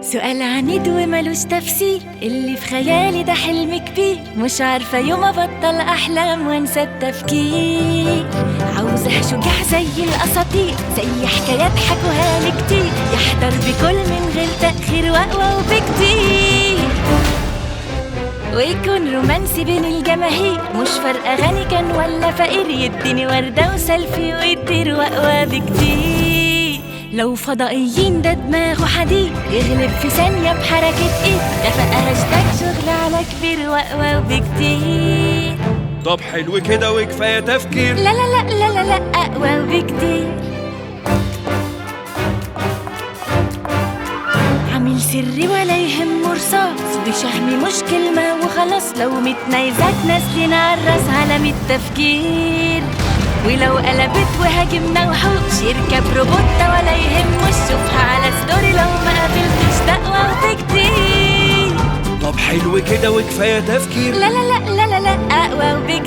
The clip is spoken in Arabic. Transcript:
سؤال عنيد وملوش تفسير، اللي في خيالي ده حلم كبير، مش عارفة يوم أبطل أحلام وأنسى التفكير. عاوزة شجاع زي الأساطير، زي حكايات حكوها لي كتير، يحضر بكل من غير تأخير وأقوى وبكتير، ويكون رومانسي بين الجماهير، مش فارقة غني كان ولا فقير، يديني وردة وسيلفي ويطير وأقوى بكتير. لو فضائيين ده دماغه حديد، يغلب في ثانية بحركة ايد، ده بقى هاشتاج شغل على كبير وأقوى وبكتير. طب حلو كده وكفاية تفكير. لا لا لا لا لا لا أقوى وبكتير. عامل سري ولا يهمه رصاص، بشهمي مش كلمة وخلاص، لو متنايزات نازلين عالراس على 100 تفكير، ولو قلبت وهاجمنا وحوش، يركب روبوتة ولا يهمه، شوفها على ستوري لو ما قابلتش تقوى وبكتير. طب حلو كده وكفاية تفكير. لا لا لا لا لا أقوى وبكتير.